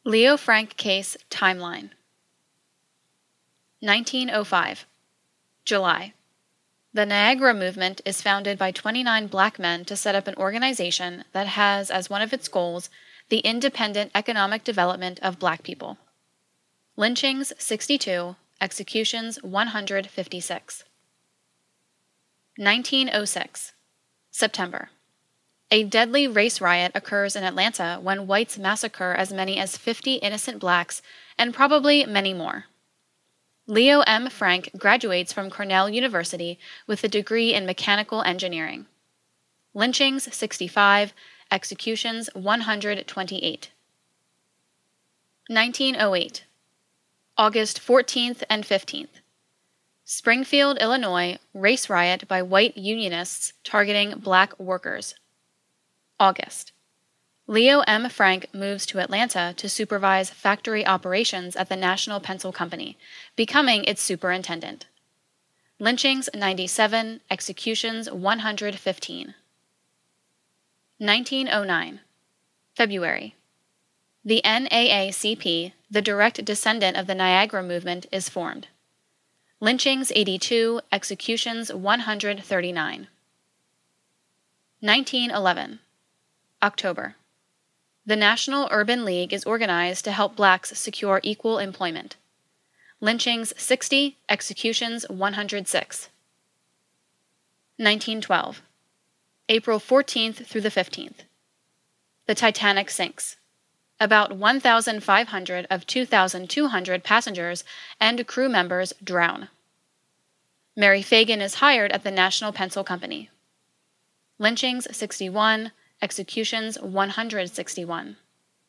Leo Frank case timeline. 1905. July. The Niagara Movement is founded by 29 black men to set up an organization that has as one of its goals the independent economic development of black people. Lynchings 62, executions 156. 1906. September. A deadly race riot occurs in Atlanta when whites massacre as many as 50 innocent blacks and probably many more. Leo M. Frank graduates from Cornell University with a degree in mechanical engineering. Lynchings 65, executions 128. 1908. August 14th and 15th. Springfield, Illinois, race riot by white unionists targeting black workers. August. Leo M. Frank moves to Atlanta to supervise factory operations at the National Pencil Company, becoming its superintendent. Lynchings 97, executions 115. 1909. February. The NAACP, the direct descendant of the Niagara Movement, is formed. Lynchings 82, executions 139. 1911. October. The National Urban League is organized to help blacks secure equal employment. Lynchings 60, executions 106. 1912. April 14th through the 15th. The Titanic sinks. About 1,500 of 2,200 passengers and crew members drown. Mary Phagan is hired at the National Pencil Company. Lynchings 61, executions 161.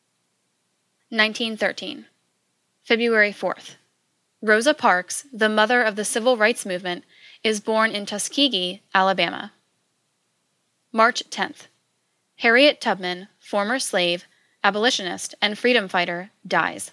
1913. February 4th. Rosa Parks, the mother of the Civil Rights Movement, is born in Tuskegee, Alabama. March 10th. Harriet Tubman, former slave, abolitionist, and freedom fighter, dies.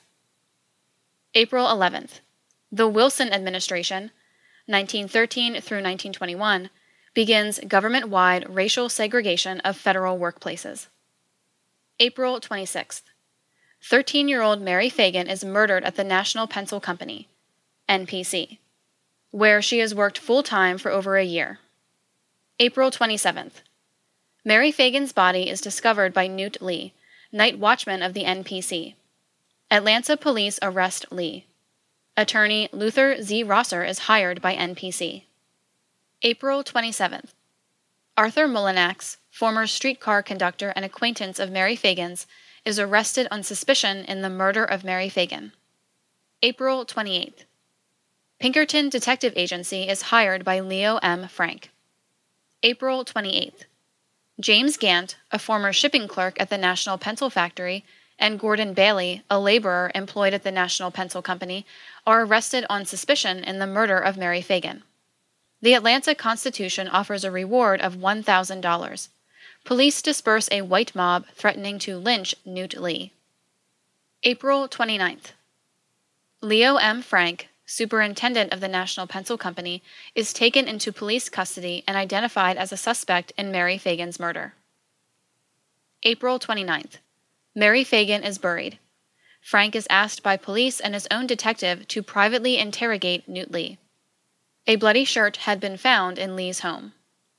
April 11th. The Wilson administration, 1913 through 1921, begins government-wide racial segregation of federal workplaces. April 26th. 13-year-old Mary Phagan is murdered at the National Pencil Company, NPC, where she has worked full-time for over a year. April 27th. Mary Phagan's body is discovered by Newt Lee, night watchman of the NPC. Atlanta police arrest Lee. Attorney Luther Z. Rosser is hired by NPC. April 27th. Arthur Mullinax, former streetcar conductor and acquaintance of Mary Phagan's, is arrested on suspicion in the murder of Mary Phagan. April 28th. Pinkerton Detective Agency is hired by Leo M. Frank. April 28th. James Gant, a former shipping clerk at the National Pencil Factory, and Gordon Bailey, a laborer employed at the National Pencil Company, are arrested on suspicion in the murder of Mary Phagan. The Atlanta Constitution offers a reward of $1,000. Police disperse a white mob threatening to lynch Newt Lee. April 29th. Leo M. Frank, superintendent of the National Pencil Company, is taken into police custody and identified as a suspect in Mary Phagan's murder. April 29th. Mary Phagan is buried. Frank is asked by police and his own detective to privately interrogate Newt Lee. A bloody shirt had been found in Lee's home.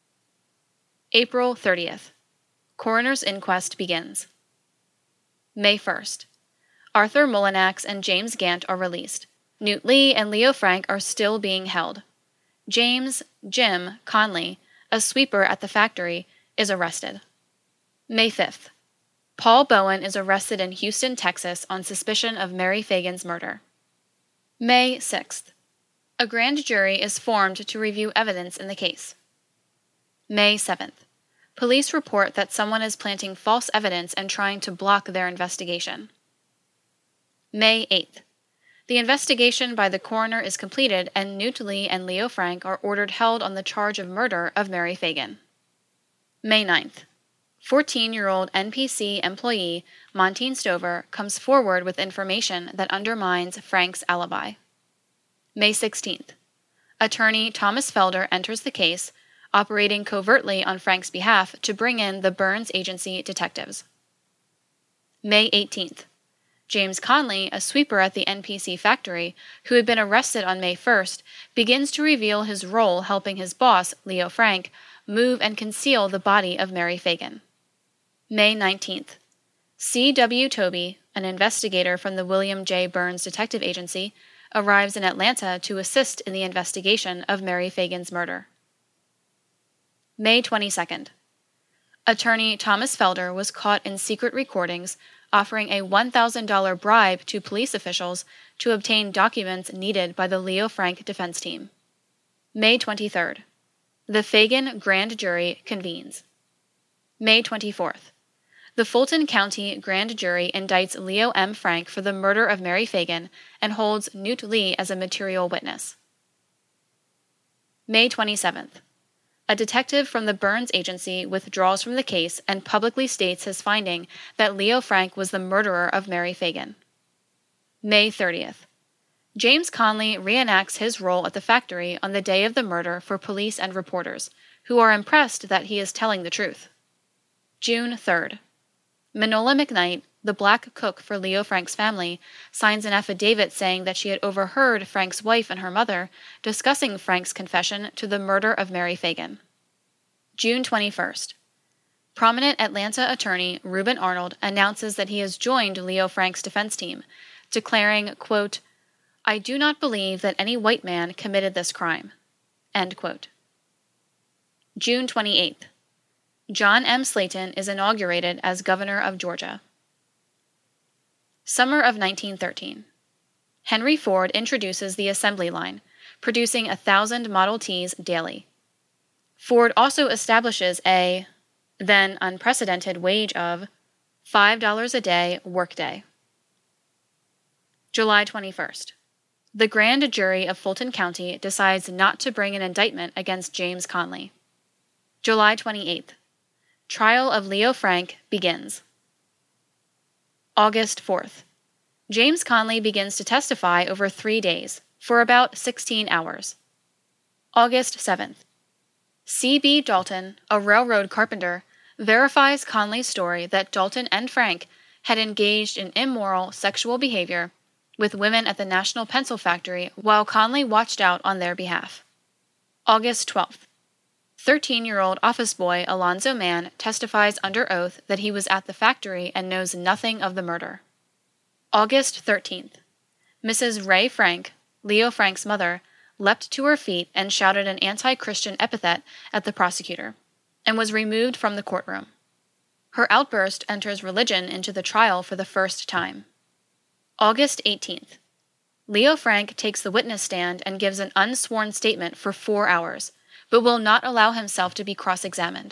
April 30th. Coroner's inquest begins. May 1st. Arthur Mullinax and James Gant are released. Newt Lee and Leo Frank are still being held. James, Jim, Conley, a sweeper at the factory, is arrested. May 5th. Paul Bowen is arrested in Houston, Texas on suspicion of Mary Phagan's murder. May 6th. A grand jury is formed to review evidence in the case. May 7th. Police report that someone is planting false evidence and trying to block their investigation. May 8th. The investigation by the coroner is completed and Newt Lee and Leo Frank are ordered held on the charge of murder of Mary Phagan. May 9th. 14-year-old NPC employee Montine Stover comes forward with information that undermines Frank's alibi. May 16th. Attorney Thomas Felder enters the case, operating covertly on Frank's behalf to bring in the Burns Agency detectives. May 18th. James Conley, a sweeper at the NPC factory, who had been arrested on May 1st, begins to reveal his role helping his boss, Leo Frank, move and conceal the body of Mary Fagan. May 19th. C.W. Tobey, an investigator from the William J. Burns Detective Agency, arrives in Atlanta to assist in the investigation of Mary Fagan's murder. May 22nd. Attorney Thomas Felder was caught in secret recordings offering a $1,000 bribe to police officials to obtain documents needed by the Leo Frank defense team. May 23rd. The Fagan Grand Jury convenes. May 24th. The Fulton County Grand Jury indicts Leo M. Frank for the murder of Mary Fagan and holds Newt Lee as a material witness. May 27th. A detective from the Burns Agency withdraws from the case and publicly states his finding that Leo Frank was the murderer of Mary Fagan. May 30th. James Conley reenacts his role at the factory on the day of the murder for police and reporters, who are impressed that he is telling the truth. June 3rd. Manola McKnight, the black cook for Leo Frank's family, signs an affidavit saying that she had overheard Frank's wife and her mother discussing Frank's confession to the murder of Mary Fagan. June 21st. Prominent Atlanta attorney Reuben Arnold announces that he has joined Leo Frank's defense team, declaring, quote, "I do not believe that any white man committed this crime." End quote. June 28th. John M. Slayton is inaugurated as governor of Georgia. Summer of 1913. Henry Ford introduces the assembly line, producing 1,000 Model Ts daily. Ford also establishes a, then unprecedented wage of $5 a day workday. July 21st. The Grand Jury of Fulton County decides not to bring an indictment against James Conley. July 28th. Trial of Leo Frank begins. August 4th. James Conley begins to testify over 3 days, for about 16 hours. August 7th. C.B. Dalton, a railroad carpenter, verifies Conley's story that Dalton and Frank had engaged in immoral sexual behavior with women at the National Pencil Factory while Conley watched out on their behalf. August 12th. 13-year-old office boy Alonzo Mann testifies under oath that he was at the factory and knows nothing of the murder. August 13th. Mrs. Ray Frank, Leo Frank's mother, leapt to her feet and shouted an anti-Christian epithet at the prosecutor, and was removed from the courtroom. Her outburst enters religion into the trial for the first time. August 18th. Leo Frank takes the witness stand and gives an unsworn statement for 4 hours, but will not allow himself to be cross-examined.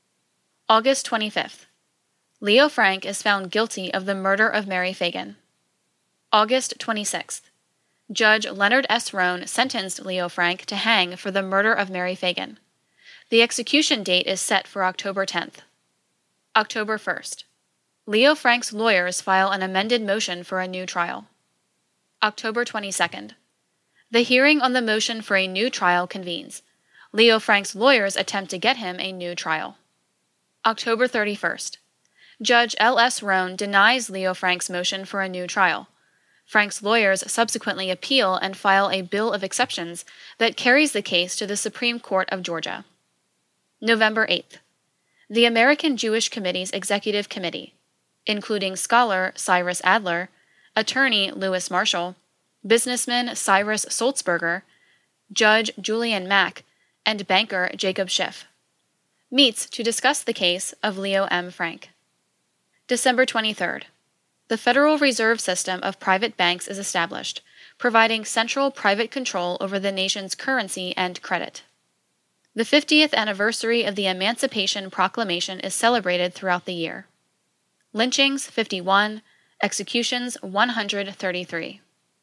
August 25th. Leo Frank is found guilty of the murder of Mary Fagan. August 26th. Judge Leonard S. Roan sentenced Leo Frank to hang for the murder of Mary Fagan. The execution date is set for October 10th. October 1st. Leo Frank's lawyers file an amended motion for a new trial. October 22nd. The hearing on the motion for a new trial convenes. Leo Frank's lawyers attempt to get him a new trial. October 31st. Judge L.S. Roan denies Leo Frank's motion for a new trial. Frank's lawyers subsequently appeal and file a bill of exceptions that carries the case to the Supreme Court of Georgia. November 8th. The American Jewish Committee's Executive Committee, including scholar Cyrus Adler, attorney Lewis Marshall, businessman Cyrus Sulzberger, Judge Julian Mack, and banker Jacob Schiff, meets to discuss the case of Leo M. Frank. December 23rd. The Federal Reserve System of private banks is established, providing central private control over the nation's currency and credit. The 50th anniversary of the Emancipation Proclamation is celebrated throughout the year. Lynchings 51, executions 133.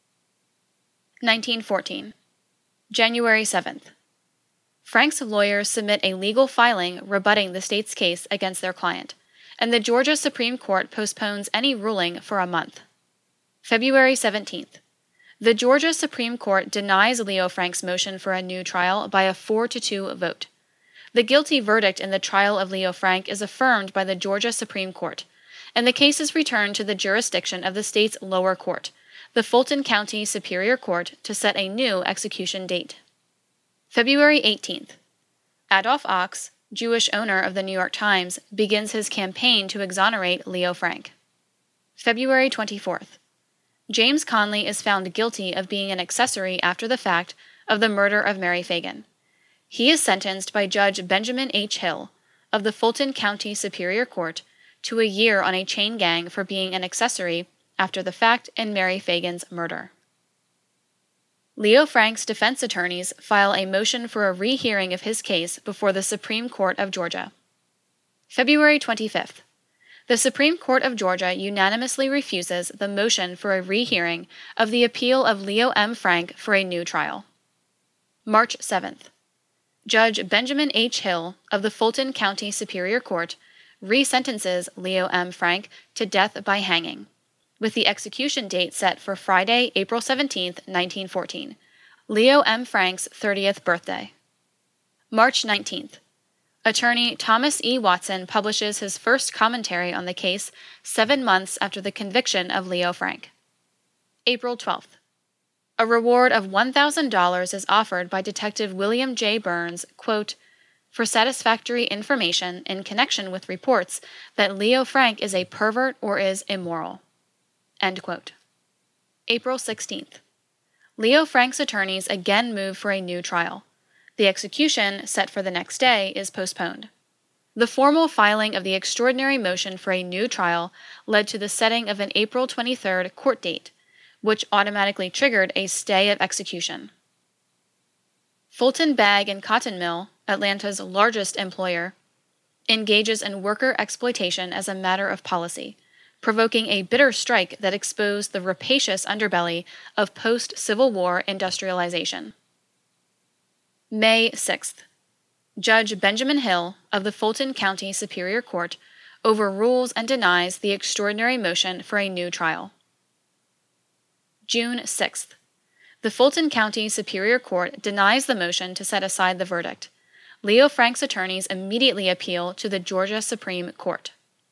1914. January 7th. Frank's lawyers submit a legal filing rebutting the state's case against their client, and the Georgia Supreme Court postpones any ruling for a month. February 17th. The Georgia Supreme Court denies Leo Frank's motion for a new trial by a 4-2 vote. The guilty verdict in the trial of Leo Frank is affirmed by the Georgia Supreme Court, and the case is returned to the jurisdiction of the state's lower court, the Fulton County Superior Court, to set a new execution date. February 18th. Adolph Ochs, Jewish owner of the New York Times, begins his campaign to exonerate Leo Frank. February 24th. James Conley is found guilty of being an accessory after the fact of the murder of Mary Fagan. He is sentenced by Judge Benjamin H. Hill of the Fulton County Superior Court to a year on a chain gang for being an accessory after the fact in Mary Fagan's murder. Leo Frank's defense attorneys file a motion for a rehearing of his case before the Supreme Court of Georgia. February 25th. The Supreme Court of Georgia unanimously refuses the motion for a rehearing of the appeal of Leo M. Frank for a new trial. March 7th. Judge Benjamin H. Hill of the Fulton County Superior Court resentences Leo M. Frank to death by hanging, with the execution date set for Friday, April 17, 1914, Leo M. Frank's 30th birthday. March 19th. Attorney Thomas E. Watson publishes his first commentary on the case 7 months after the conviction of Leo Frank. April 12th. A reward of $1,000 is offered by Detective William J. Burns, quote, for satisfactory information in connection with reports that Leo Frank is a pervert or is immoral. End quote. April 16th. Leo Frank's attorneys again move for a new trial. The execution, set for the next day, is postponed. The formal filing of the extraordinary motion for a new trial led to the setting of an April 23rd court date, which automatically triggered a stay of execution. Fulton Bag and Cotton Mill, Atlanta's largest employer, engages in worker exploitation as a matter of policy, provoking a bitter strike that exposed the rapacious underbelly of post-Civil War industrialization. May 6th. Judge Benjamin Hill of the Fulton County Superior Court overrules and denies the extraordinary motion for a new trial. June 6th. The Fulton County Superior Court denies the motion to set aside the verdict. Leo Frank's attorneys immediately appeal to the Georgia Supreme Court.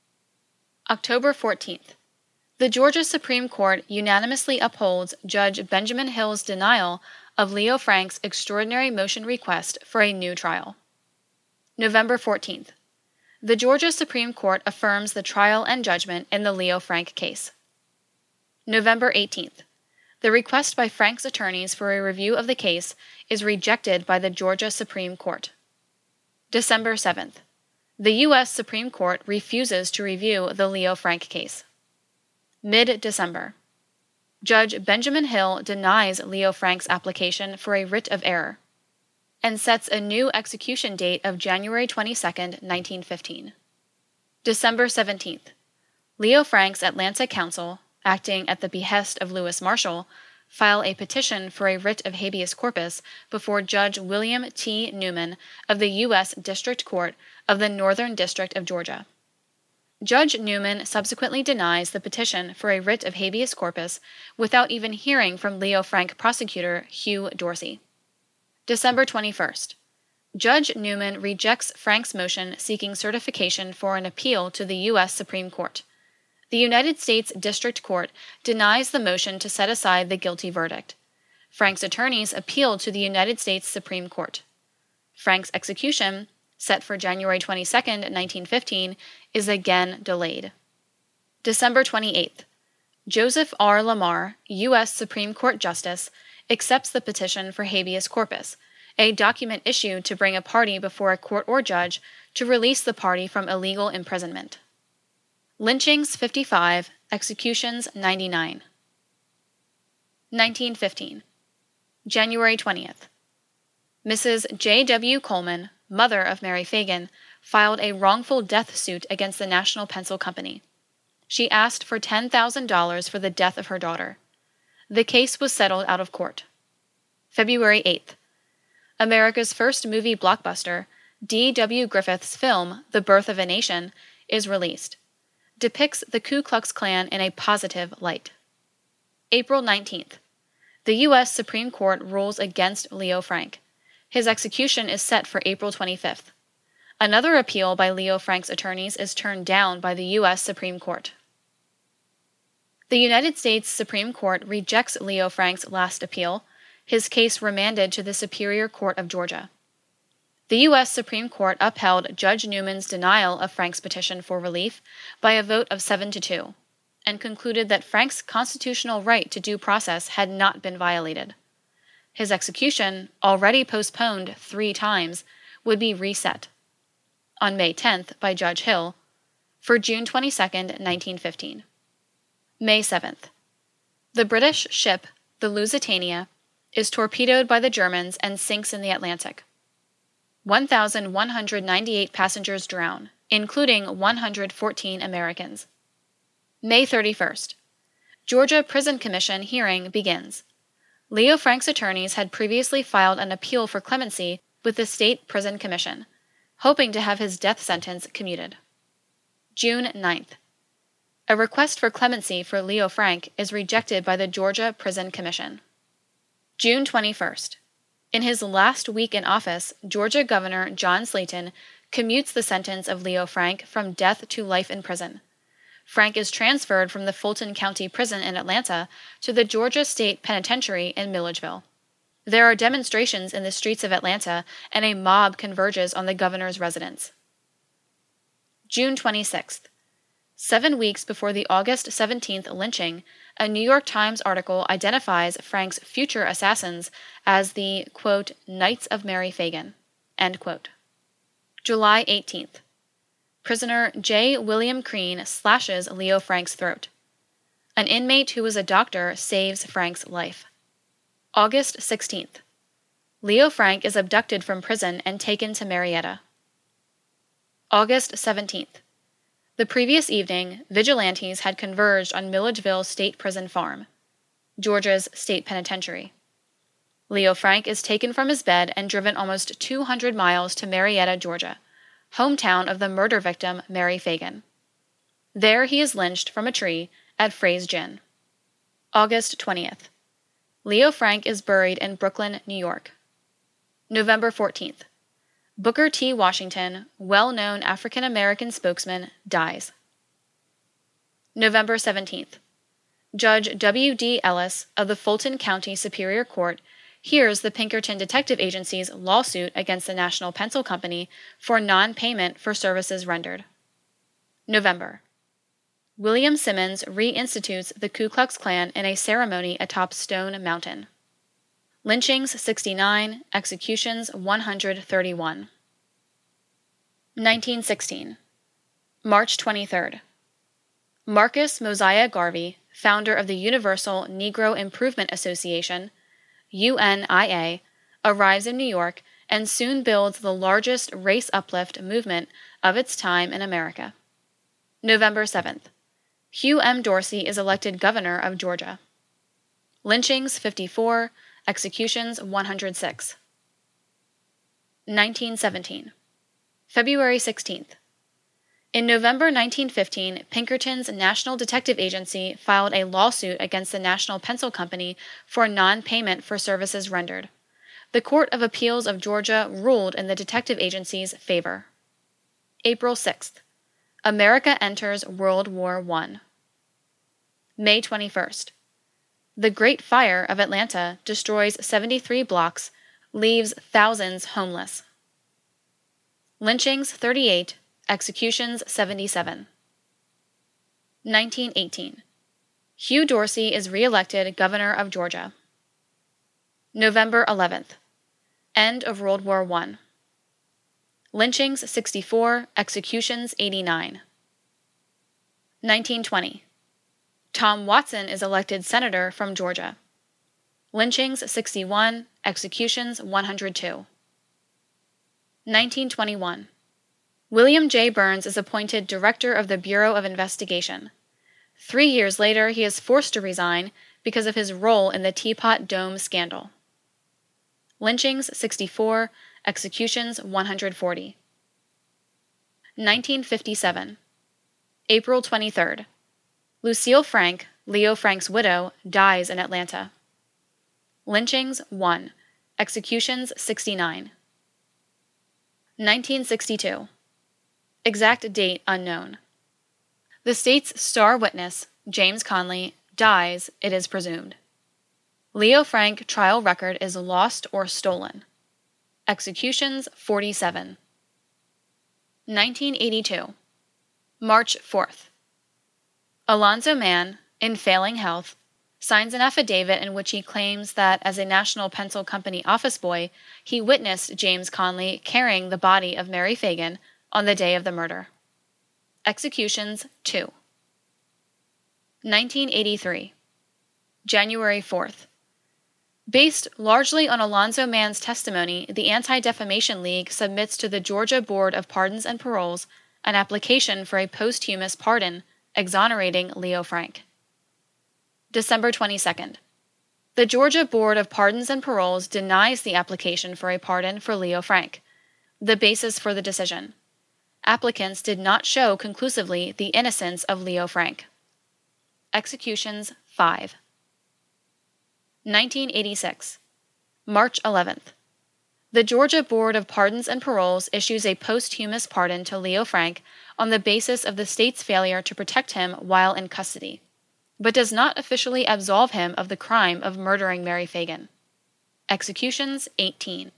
October 14th. The Georgia Supreme Court unanimously upholds Judge Benjamin Hill's denial of Leo Frank's extraordinary motion request for a new trial. November 14th. The Georgia Supreme Court affirms the trial and judgment in the Leo Frank case. November 18th. The request by Frank's attorneys for a review of the case is rejected by the Georgia Supreme Court. December 7th. The U.S. Supreme Court refuses to review the Leo Frank case. Mid-December. Judge Benjamin Hill denies Leo Frank's application for a writ of error and sets a new execution date of January 22, 1915. December 17th. Leo Frank's Atlanta counsel, acting at the behest of Lewis Marshall, file a petition for a writ of habeas corpus before Judge William T. Newman of the U.S. District Court of the Northern District of Georgia. Judge Newman subsequently denies the petition for a writ of habeas corpus without even hearing from Leo Frank prosecutor Hugh Dorsey. December 21st. Judge Newman rejects Frank's motion seeking certification for an appeal to the U.S. Supreme Court. The United States District Court denies the motion to set aside the guilty verdict. Frank's attorneys appeal to the United States Supreme Court. Frank's execution, set for January 22, 1915, is again delayed. December 28th. Joseph R. Lamar, U.S. Supreme Court Justice, accepts the petition for habeas corpus, a document issued to bring a party before a court or judge to release the party from illegal imprisonment. Lynchings 55, executions 99. 1915. January 20th. Mrs. J. W. Coleman, mother of Mary Fagan, filed a wrongful death suit against the National Pencil Company. She asked for $10,000 for the death of her daughter. The case was settled out of court. February 8th. America's first movie blockbuster, D. W. Griffith's film, The Birth of a Nation, is released. Depicts the Ku Klux Klan in a positive light. April 19th. The U.S. Supreme Court rules against Leo Frank. His execution is set for April 25th. Another appeal by Leo Frank's attorneys is turned down by the U.S. Supreme Court. The United States Supreme Court rejects Leo Frank's last appeal, his case remanded to the Superior Court of Georgia. The U.S. Supreme Court upheld Judge Newman's denial of Frank's petition for relief by a vote of 7-2, and concluded that Frank's constitutional right to due process had not been violated. His execution, already postponed 3 times, would be reset on May 10th by Judge Hill for June 22, 1915. May 7th. The British ship, the Lusitania, is torpedoed by the Germans and sinks in the Atlantic. 1,198 passengers drown, including 114 Americans. May 31st. Georgia Prison Commission hearing begins. Leo Frank's attorneys had previously filed an appeal for clemency with the State Prison Commission, hoping to have his death sentence commuted. June 9th. A request for clemency for Leo Frank is rejected by the Georgia Prison Commission. June 21st. In his last week in office, Georgia Governor John Slayton commutes the sentence of Leo Frank from death to life in prison. Frank is transferred from the Fulton County Prison in Atlanta to the Georgia State Penitentiary in Milledgeville. There are demonstrations in the streets of Atlanta, and a mob converges on the governor's residence. June 26th. 7 weeks before the August 17th lynching, a New York Times article identifies Frank's future assassins as the, quote, Knights of Mary Phagan, end quote. July 18th. Prisoner J. William Crean slashes Leo Frank's throat. An inmate who was a doctor saves Frank's life. August 16th. Leo Frank is abducted from prison and taken to Marietta. August 17th. The previous evening, vigilantes had converged on Milledgeville State Prison Farm, Georgia's state penitentiary. Leo Frank is taken from his bed and driven almost 200 miles to Marietta, Georgia, hometown of the murder victim Mary Phagan. There he is lynched from a tree at Fray's Gin. August 20th. Leo Frank is buried in Brooklyn, New York. November 14th. Booker T. Washington, well-known African-American spokesman, dies. November 17th. Judge W. D. Ellis of the Fulton County Superior Court hears the Pinkerton Detective Agency's lawsuit against the National Pencil Company for non-payment for services rendered. November. William Simmons reinstitutes the Ku Klux Klan in a ceremony atop Stone Mountain. Lynchings 69, executions 131. 1916. March 23rd. Marcus Mosiah Garvey, founder of the Universal Negro Improvement Association, UNIA, arrives in New York and soon builds the largest race uplift movement of its time in America. November 7th. Hugh M. Dorsey is elected governor of Georgia. Lynchings 54, executions 106. 1917. February 16th. In November 1915, Pinkerton's National Detective Agency filed a lawsuit against the National Pencil Company for non-payment for services rendered. The Court of Appeals of Georgia ruled in the detective agency's favor. April 6th. America enters World War I. May 21st. The Great Fire of Atlanta destroys 73 blocks, leaves thousands homeless. Lynchings 38, executions 77. 1918. Hugh Dorsey is re-elected governor of Georgia. November 11th. End of World War I. Lynchings 64, executions 89. 1920. Tom Watson is elected senator from Georgia. Lynchings 61, executions 102. 1921. William J. Burns is appointed director of the Bureau of Investigation. 3 years later, he is forced to resign because of his role in the Teapot Dome scandal. Lynchings 64, executions 140. 1957. April 23rd. Lucille Frank, Leo Frank's widow, dies in Atlanta. Lynchings 1, executions 69. 1962. Exact date unknown. The state's star witness, James Conley, dies, it is presumed. Leo Frank trial record is lost or stolen. Executions 47. 1982. March 4th. Alonzo Mann, in failing health, signs an affidavit in which he claims that as a National Pencil Company office boy, he witnessed James Conley carrying the body of Mary Fagan on the day of the murder. Executions 2. 1983. January 4th. Based largely on Alonzo Mann's testimony, the Anti-Defamation League submits to the Georgia Board of Pardons and Paroles an application for a posthumous pardon exonerating Leo Frank. December 22nd. The Georgia Board of Pardons and Paroles denies the application for a pardon for Leo Frank. The basis for the decision: applicants did not show conclusively the innocence of Leo Frank. Executions 5. 1986. March 11th. The Georgia Board of Pardons and Paroles issues a posthumous pardon to Leo Frank on the basis of the state's failure to protect him while in custody, but does not officially absolve him of the crime of murdering Mary Fagan. Executions 18.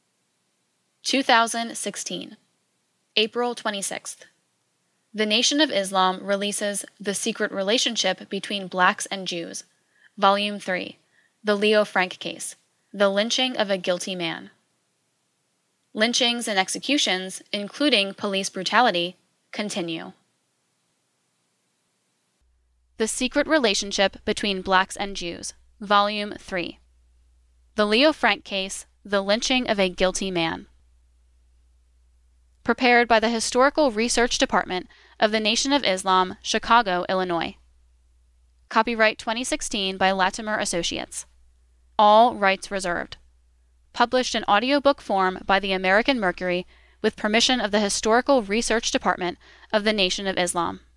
2016. April 26th. The Nation of Islam releases The Secret Relationship Between Blacks and Jews, Volume 3, The Leo Frank Case, The Lynching of a Guilty Man. Lynchings and executions, including police brutality, continue. The Secret Relationship Between Blacks and Jews, Volume 3, The Leo Frank Case, The Lynching of a Guilty Man. Prepared by the Historical Research Department of the Nation of Islam, Chicago, Illinois. Copyright 2016 by Latimer Associates. All rights reserved. Published in audiobook form by the American Mercury with permission of the Historical Research Department of the Nation of Islam.